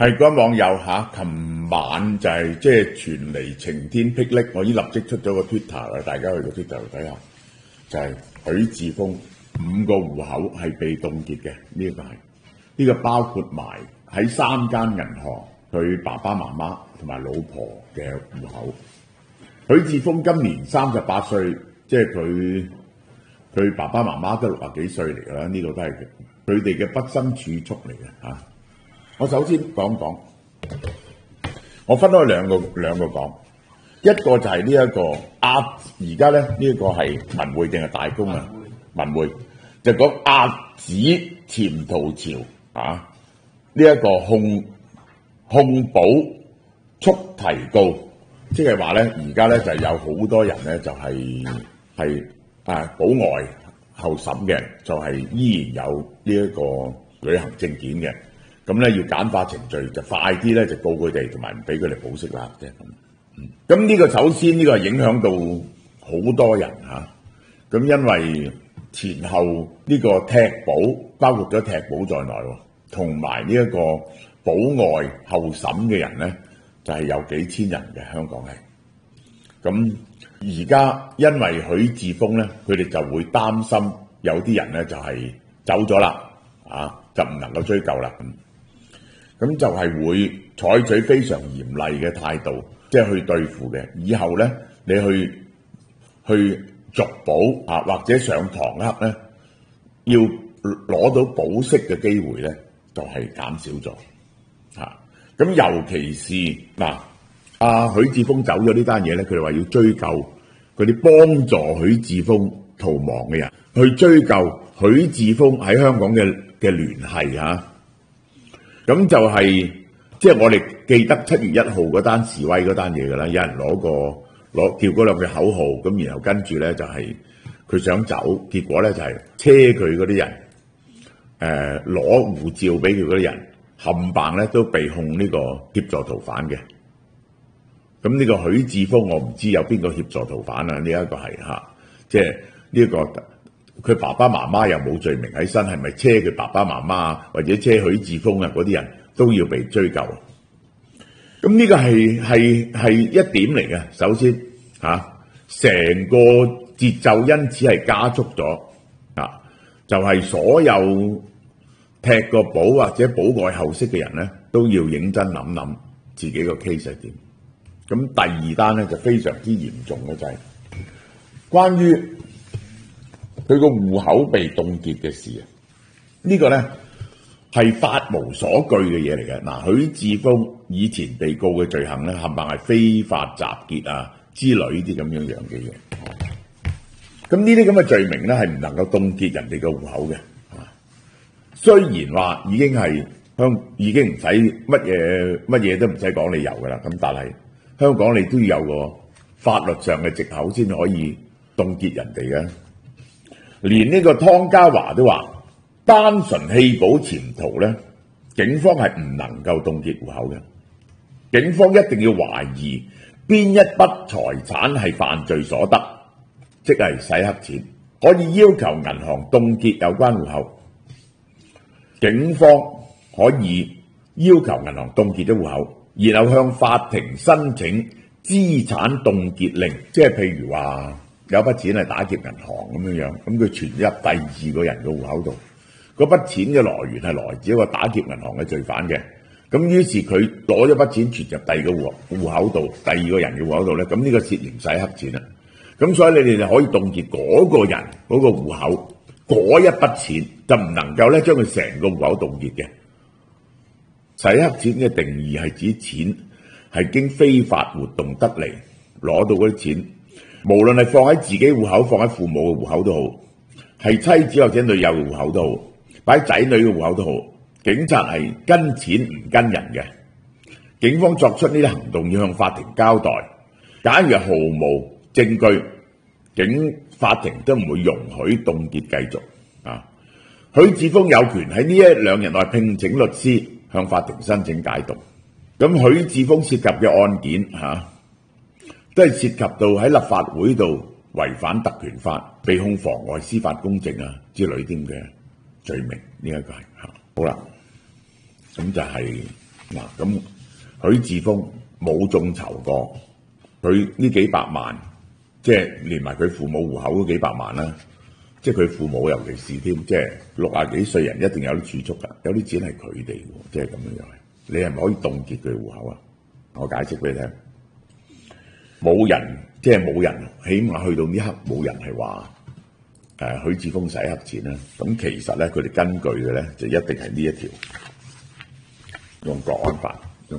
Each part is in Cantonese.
係各位網友嚇，琴晚就係即係傳嚟晴天霹靂，我已立即出咗個 Twitter 啦，大家去個 Twitter 度睇下，就係許智峰5個戶口係被凍結嘅，呢個包括埋喺3間銀行佢爸爸媽媽同埋老婆嘅戶口。許智峰今年38歲，即係佢爸爸媽媽都60幾歲嚟㗎啦，呢個都係佢哋嘅畢生儲蓄嚟嘅嚇。我首先講，我分開兩個講，一個就係呢一個而家咧呢個係文匯定係大公啊？文匯就講遏止潛逃潮啊！呢一個控保速提告，即係話咧而家咧就有好多人咧就係保外候審嘅，就係依然有呢一個旅行證件嘅。咁咧要簡化程序，就快啲咧就告佢哋，同埋唔俾佢哋保釋啦，即係咁。咁呢個首先呢個係影響到好多人嚇。咁因為前後呢個踢保，包括咗踢保在內，同埋呢一個保外候審嘅人咧，就係有幾千人嘅香港係。咁而家因為許智峰咧，佢哋就會擔心有啲人咧就係走咗啦，就唔能夠追究啦。咁就係會採取非常嚴厲嘅態度，即係去對付嘅。以後咧，你去續保或者上堂刻咧，要攞到保釋嘅機會咧，就係減少咗嚇。咁尤其是許智峰走咗呢單嘢咧，佢哋話要追究嗰啲幫助許智峰逃亡嘅人，去追究許智峰喺香港嘅聯繫嚇。咁就係即係我哋記得7月1號嗰單示威嗰單嘢㗎啦，有人叫嗰兩句口號，咁然後跟住咧就係佢想走，結果咧就係車佢嗰啲人，攞護照俾佢嗰啲人，冚唪咧都被控呢個協助逃犯嘅。咁呢個許智峰我唔知有邊個協助逃犯啊？呢一個係即係呢個佢爸爸媽媽又冇罪名喺身，係咪車佢爸爸媽媽或者車許智峰嗰啲人都要被追究？咁呢個係一點嚟嘅。首先成個節奏因此係加速咗就係所有踢過保或者保外候釋嘅人咧，都要認真諗諗自己個 case 係點。咁第二單咧就非常之嚴重嘅，就係關於佢個戶口被凍結嘅事啊！呢個咧係法無所據嘅嘢嚟嘅。許智峰以前被告嘅罪行咧，冚唪唥係非法集結之類啲咁樣嘅嘢。咁呢啲咁嘅罪名咧係唔能夠凍結人哋嘅戶口嘅。雖然話已經唔使乜嘢都唔使講理由㗎啦，咁但係香港你都要有個法律上嘅藉口先可以凍結人哋嘅。連呢個湯家驊都話，單純棄保潛逃咧，警方係唔能夠凍結戶口嘅。警方一定要懷疑邊一筆財產係犯罪所得，即係洗黑錢，可以要求銀行凍結有關戶口。警方可以要求銀行凍結咗戶口，然後向法庭申請資產凍結令，即係譬如話有筆錢係打劫銀行咁樣，咁佢存入第二個人嘅戶口度，嗰筆錢嘅來源係來自一個打劫銀行嘅罪犯嘅，咁於是佢攞咗筆錢存入第二個戶口度，第二個人嘅戶口度咧，咁呢個涉嫌洗黑錢啦。咁所以你哋就可以凍結嗰個人嗰個戶口嗰一筆錢，就唔能夠咧將佢成個戶口凍結嘅。洗黑錢嘅定義係指錢係經非法活動得嚟攞到嗰啲錢，無論係放喺自己戶口、放喺父母嘅戶口都好，係妻子或者女友嘅戶口都好，擺喺仔女嘅戶口都好，警察係跟錢唔跟人嘅。警方作出呢啲行動要向法庭交代，假如係毫無證據，法庭都唔會容許凍結繼續。許智峰有權喺呢1-2日內聘請律師向法庭申請解讀。咁許智峰涉及嘅案件都係涉及到喺立法會度違反特權法，被控妨礙司法公正之類啲嘅罪名。呢一個係好啦，咁就係嗱，咁許智峰冇眾籌過，佢呢幾百萬，即係連埋佢父母戶口嗰幾百萬啦，即係佢父母尤其是添，即係60幾歲人一定有啲儲蓄㗎，有啲錢係佢哋喎，即係咁樣樣。你係咪可以凍結佢戶口啊？我解釋俾你聽，冇人，即係冇人，起碼去到呢刻冇人係話許智峰洗黑錢啦。咁其實咧，佢哋根據嘅咧就一定係呢一條，用國安法嚇。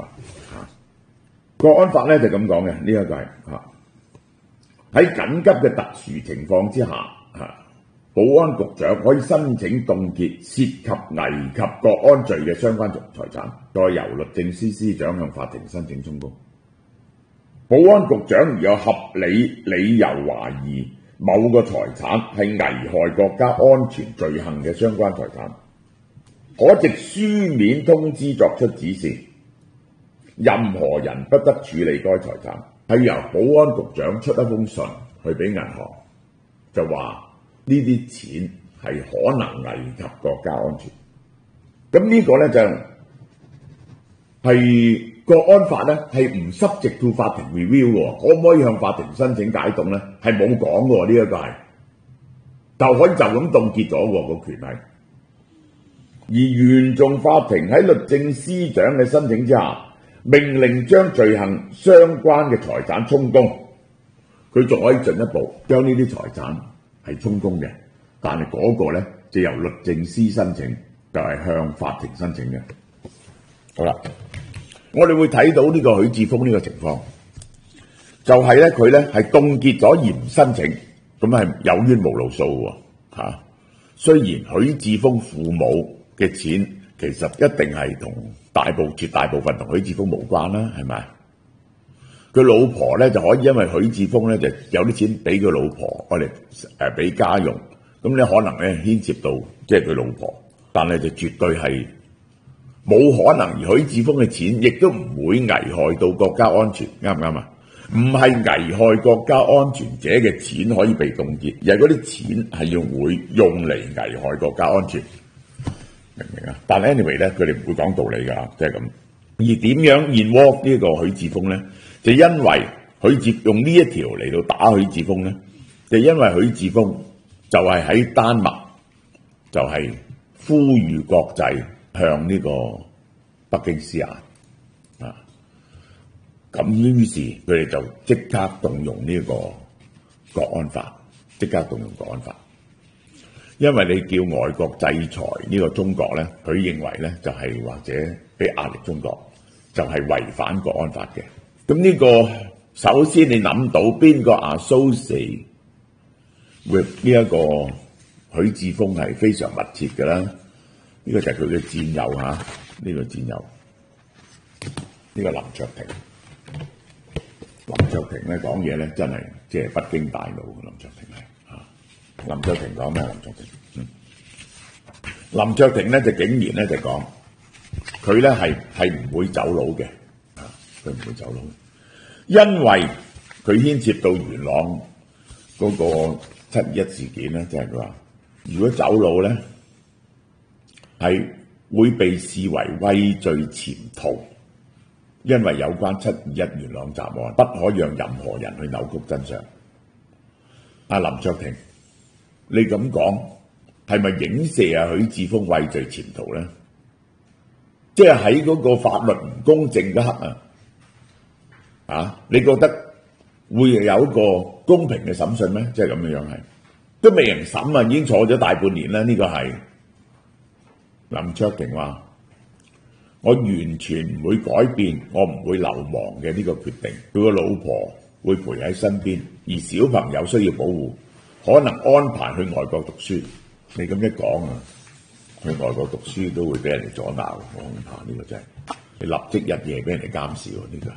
國安法咧就咁講嘅，呢一個係嚇喺緊急嘅特殊情況之下嚇，保安局長可以申請凍結涉及危及國安罪嘅相關財產，再由律政司司長向法庭申請充公。保安局長如有合理理由懷疑某個財產係危害國家安全罪行嘅相關財產，可藉書面通知作出指示，任何人不得處理該財產。係由保安局長出一封信去俾銀行，就話呢啲錢係可能危及國家安全。咁呢個咧就係國安法咧係唔 subject to 法庭 review 嘅，可唔可以向法庭申請解凍咧？係冇講嘅，呢一個係就可以就咁凍結咗個權利。而原訟法庭喺律政司長嘅申請之下，命令將罪行相關嘅財產充公，佢仲可以進一步將呢啲財產係充公嘅，但係嗰個咧就由律政司申請，就係向法庭申請嘅。好啦，我哋會睇到呢個許智峰呢個情況，就係咧佢咧係凍結咗而唔申請，咁係有冤無路訴喎嚇。雖然許智峰父母嘅錢其實一定係同絕大部分同許智峰無關啦，係咪？佢老婆咧就可以因為許智峰咧就有啲錢俾佢老婆，我哋俾家用，咁你可能咧牽涉到即係佢老婆，但係就絕對係冇可能，而許智峰嘅錢亦都唔會危害到國家安全，啱唔啱啊？唔係危害國家安全者嘅錢可以被凍結，而係嗰啲錢係會用嚟危害國家安全。明唔明啊？但係 anyway 咧，佢哋唔會講道理㗎，即係咁。而點樣 involve 呢個許智峰咧？就因為用呢一條嚟到打許智峰咧，就因為許智峰就係喺丹麥，就係呼籲國際向呢個北京施壓啊。咁於是佢哋就即刻動用呢個國安法，因為你叫外國制裁呢個中國咧，佢認為咧就係或者俾壓力中國，就係違反國安法嘅。咁呢個首先你諗到邊個 associate with 呢一個許智峰係非常密切嘅啦？呢個就係佢嘅戰友嚇，呢個戰友呢個林卓廷。林卓廷咧講嘢咧真係即係不經大腦嘅。林卓廷係林卓廷講咩？林卓廷咧就竟然咧就講佢咧係唔會走佬嘅，佢唔會走佬，因為佢牽涉到元朗嗰個721事件咧，就係佢話如果走佬咧係會被視為畏罪潛逃，因為有關721元朗集案不可讓任何人去扭曲真相。阿林卓廷，你咁講係咪影射許智峰畏罪潛逃咧？即係喺嗰個法律唔公正嗰刻你覺得會有一個公平嘅審訊咩？即係咁樣係都未人審啊，已經坐咗大半年啦。呢個係林卓廷話：我完全唔會改變，我唔會流亡嘅呢個決定。佢個老婆會陪喺身邊，而小朋友需要保護，可能安排去外國讀書。你咁一講去外國讀書都會俾人哋阻撓，我恐怕呢個真係你立即日夜俾人哋監視喎，呢個係。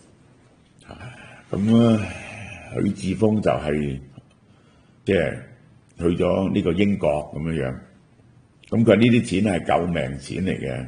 咁許智峰就係即係去咗呢個英國咁樣，咁佢呢啲錢係救命錢嚟嘅。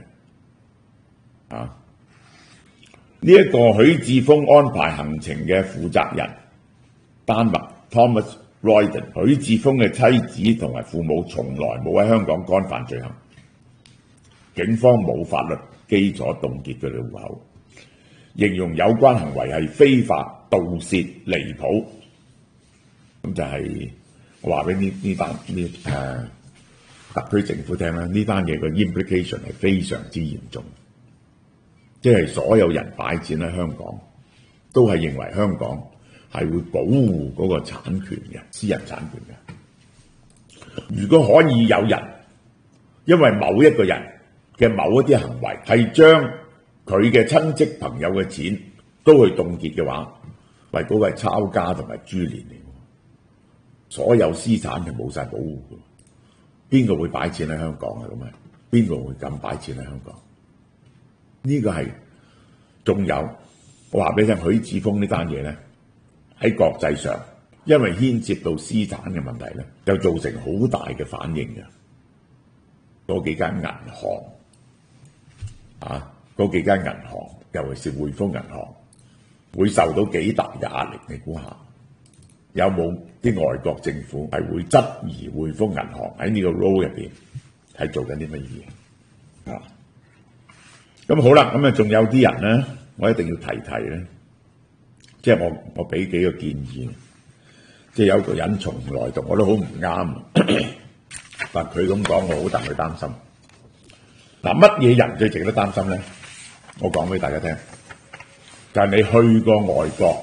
呢一個許智峰安排行程嘅負責人丹麥 Thomas Royden， 許智峰嘅妻子同埋父母從來冇喺香港干犯罪行，警方冇法律基礎凍結佢哋戶口，形容有關行為係非法、盜竊、離譜。咁就係我話俾特區政府聽啦，呢單嘢個 implication 係非常之嚴重，即係所有人擺錢喺香港，都係認為香港係會保護嗰個產權嘅私人產權嘅。如果可以有人因為某一個人嘅某一啲行為係將佢嘅親戚朋友嘅錢都去凍結嘅話，喂，嗰個係抄家同埋株連嚟，所有私產係冇晒保護嘅。邊個會擺錢喺香港啊？咁啊，邊個會咁擺錢喺香港？呢個係仲有，我話俾你聽，許智峰呢單嘢咧喺國際上，因為牽涉到私產嘅問題咧，就造成好大嘅反應嘅。嗰幾間銀行啊，嗰幾間銀行，尤其是匯豐銀行，會受到幾大嘅壓力。你估下，有冇啲外國政府係會質疑匯豐銀行喺呢個 role 入邊係做緊啲乜嘢啊？咁好啦，咁啊仲有啲人咧，我一定要提提咧，即係我俾幾個建議，即係有個人從來同我都好唔啱，但佢咁講，我好戥佢擔心。嗱，乜嘢人最值得擔心咧？我講俾大家聽，就係你去過外國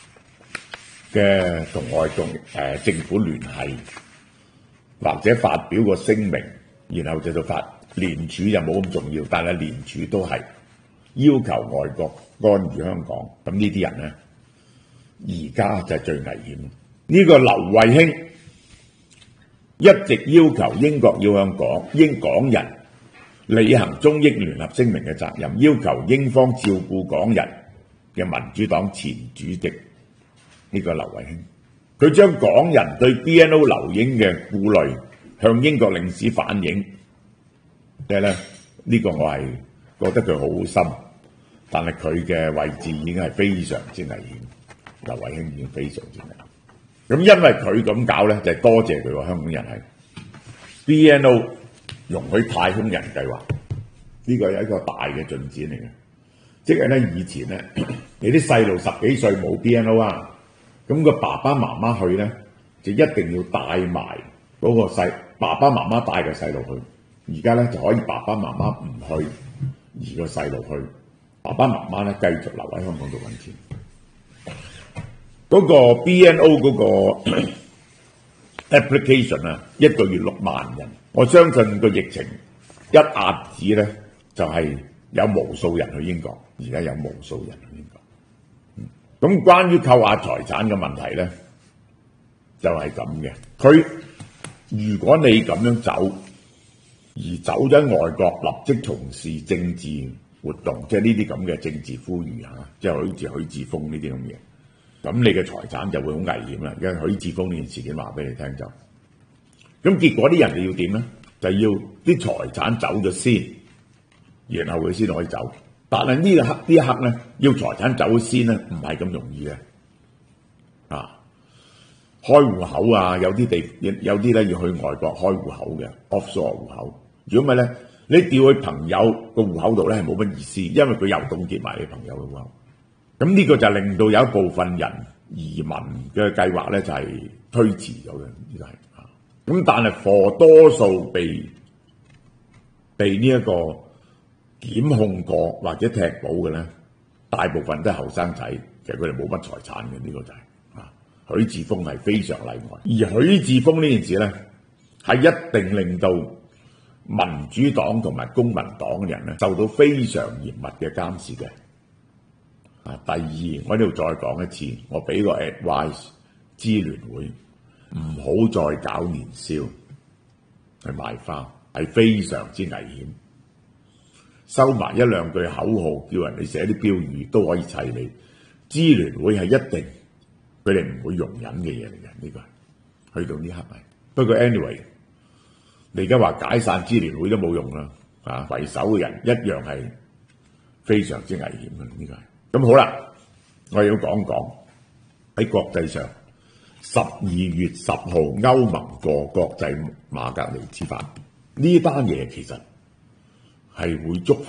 嘅同外國政府聯繫，或者發表個聲明，然後就發聯署就冇咁重要，但係聯署都係要求外國干預香港。咁呢啲人咧，而家就係最危險。呢個劉慧卿一直要求英國要向港人履行中英聯合聲明嘅責任，要求英方照顧港人嘅民主黨前主席呢個劉慧卿，佢將港人對 BNO 留英嘅顧慮向英國領事反映。即係咧，呢個我係覺得佢好心，但係佢嘅位置已經係非常之危險。劉慧卿已經非常之危險。咁因為佢咁搞咧，就係多謝佢喎。香港人係 BNO 容許太空人計劃，呢個係一個大嘅進展嚟嘅。即係咧，以前咧，你啲細路10幾歲冇 BNO 啊，咁個爸爸媽媽去咧，就一定要帶埋嗰個爸爸媽媽帶個細路去。而家咧就可以爸爸媽媽唔去，而個細路去，爸爸媽媽咧繼續留喺香港度揾錢。嗰個 BNO 嗰個 application 啊，一個月6萬人，我相信個疫情一壓止咧，就係有無數人去英國，而家有無數人去英國。咁關於扣押財產嘅問題咧，就係咁嘅。佢如果你咁樣走，而走咗外國，立即從事政治活動，即係呢啲咁嘅政治呼籲嚇，即係好似許智峰呢啲咁嘅，咁你嘅財產就會好危險啦。因為許智峰呢件事件話俾你聽就，咁結果啲人哋要點咧？就要啲財產走咗先，然後佢先可以走。但係呢一刻咧，要財產走先咧，唔係咁容易嘅。啊，開戶口啊，有啲咧要去外國開戶口嘅 offshore 戶口。如果唔係咧，你調去朋友個戶口度咧係冇乜意思，因為佢又凍結埋你朋友嘅戶口。咁呢個就令到有一部分人移民嘅計劃咧就係推遲咗嘅，呢個係啊。咁但係 for 多數被呢一個檢控過或者踢保嘅咧，大部分都係後生仔，其實佢哋冇乜財產嘅，呢個就係啊。許智峰係非常例外，而許智峰呢件事咧係一定令到民主黨同埋公民黨嘅人咧受到非常嚴密嘅監視嘅。啊，第二，我呢度再講一次，我俾個 advice 支聯會唔好再搞年宵去賣花，係非常之危險。收埋1、2句口號，叫人哋寫啲標語都可以砌你。支聯會係一定佢哋唔會容忍嘅嘢嚟嘅，呢個係去到呢刻係。不過 anyway。你而家話解散支聯會都冇用啦，啊，為首嘅人一樣係非常之危險嘅，呢個係。咁好啦，我要講講喺國際上12月10號歐盟過國際馬格尼茲法呢單嘢，其實係會觸發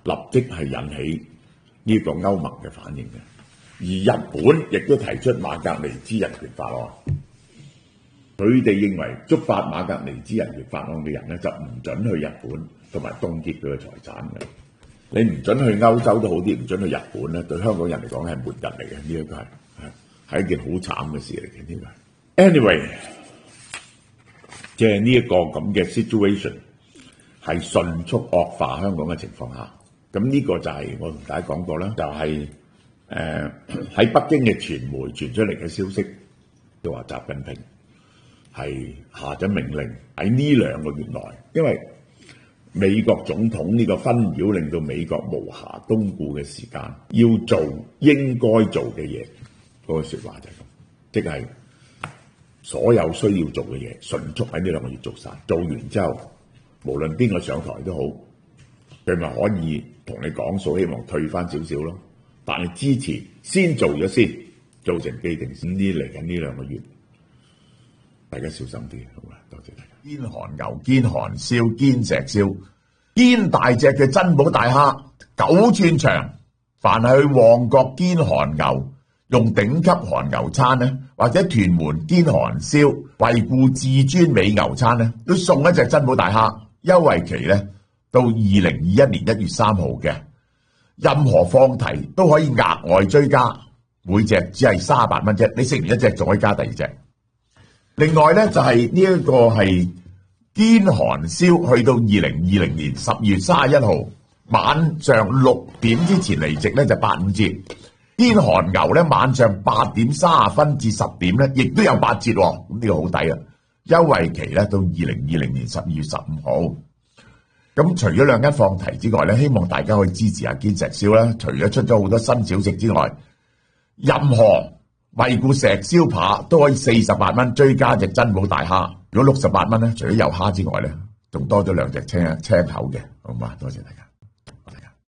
立即係引起呢個歐盟嘅反應嘅。而日本亦都提出馬格尼茲人權法案，佢哋認為觸發馬格尼茲人權法案嘅人咧就唔準去日本，同埋凍結佢嘅財產嘅。你唔準去歐洲都好啲，唔準去日本咧，對香港人嚟講係末日嚟嘅。呢一個係一件好慘嘅事嚟嘅。呢個 anyway， 即係呢一個咁嘅 situation 係迅速惡化香港嘅情況下，咁呢個就係我同大家講過啦，就係喺北京嘅傳媒傳出嚟嘅消息，就話習近平係下咗命令喺呢2個月內，因為美國總統呢個紛擾令到美國無暇東顧嘅時間，要做應該做嘅嘢，嗰個説話就係咁，即係所有需要做嘅嘢，迅速喺呢2個月做晒，做完之後，無論邊個上台都好，佢咪可以同你講數，希望退翻少少咯。但係支持先做咗先，做成既定先。呢嚟緊呢2個月，大家小心啲，好嘛？多謝大家。堅韓牛、堅韓燒、堅石燒、堅大隻嘅珍寶大蝦9寸長，凡係去旺角堅韓牛用頂級韓牛餐咧，或者屯門堅韓燒惠顧至尊美牛餐咧，都送一隻珍寶大蝦，優惠期咧到2021年1月3號嘅。任何放題都可以額外追加，每隻只係38蚊啫。你食完一隻仲可以加第2隻。另外咧就係呢一個係堅韓燒，去到2020年12月31號晚上6點之前離席咧就85折。堅韓牛咧晚上8點30分至10點咧亦都有8折喎，咁呢個好抵啊！優惠期咧到2020年12月15號。咁除咗2間放題之外咧，希望大家可以支持下堅石燒啦。除咗出咗好多新小食之外，任何惠顧石燒扒都可以48蚊追加隻珍寶大蝦。如果68蚊咧，除咗有蝦之外咧，仲多咗2隻青口嘅，好嘛？多謝大家。